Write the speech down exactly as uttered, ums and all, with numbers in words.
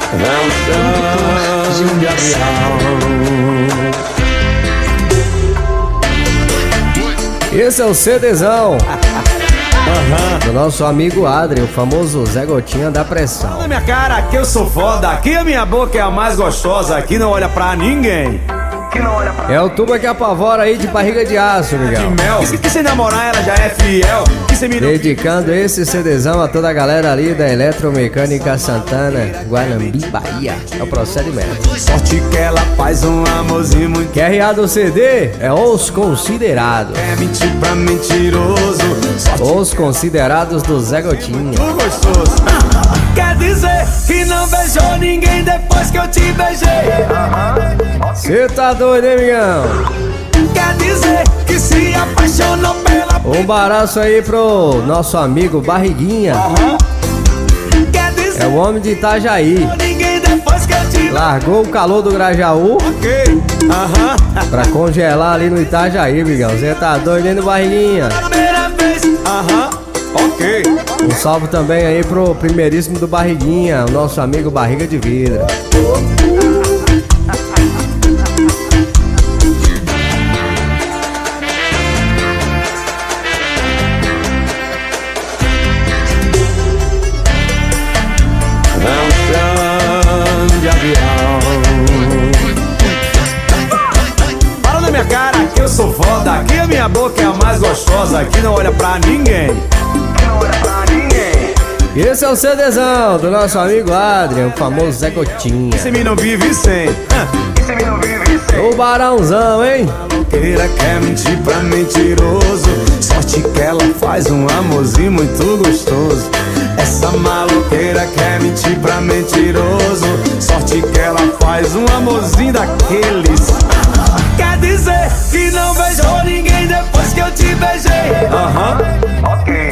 Canção de avião. Esse é o CDzão do nosso amigo Adri, o famoso Zé Gotinha da pressão. Fala na minha cara, aqui eu sou foda, aqui a minha boca é a mais gostosa, aqui não olha pra ninguém. É o tuba que apavora aí de barriga de aço, De Miguel. mel, que se namorar ela já é fiel. Que se me Dedicando esse CDzão a toda a galera ali da Eletromecânica Santana, Guanambi, Bahia. É o procedimento. sorte que ela faz um amorzinho muito. Q R A do C D é Os Considerados. É mentir pra mentiroso. Sorte Os Considerados do Zé Gotinha. tu gostoso. Quer dizer que não beijou ninguém depois que eu te beijei. Cê tá doido, hein, Miguel? Quer dizer que se apaixonou pela. Um baraço aí pro nosso amigo Barriguinha. Quer dizer É o homem de Itajaí. ninguém depois que eu te. Largou o calor do Grajaú Ok, aham. pra congelar ali no Itajaí, Miguel. Cê tá doido, hein, do Barriguinha? Primeira vez, aham. Ok. Um salve também aí pro primeiríssimo do Barriguinha, o nosso amigo Barriga de Vidro. Canção de avião. Fala na minha cara que eu sou foda, aqui a minha boca é a mais gostosa, aqui não olha pra ninguém. Esse é o CDzão do nosso amigo Adrian, o famoso Zé Gotinha. Esse me não vive sem. O Barãozão, hein? Queira quer mentir pra mentiroso. Sorte que ela faz um amorzinho muito gostoso. Essa maloqueira quer mentir pra mentiroso. Sorte que ela faz um amorzinho daqueles. Quer dizer que não beijou ninguém depois que eu te beijei. Aham. Ok.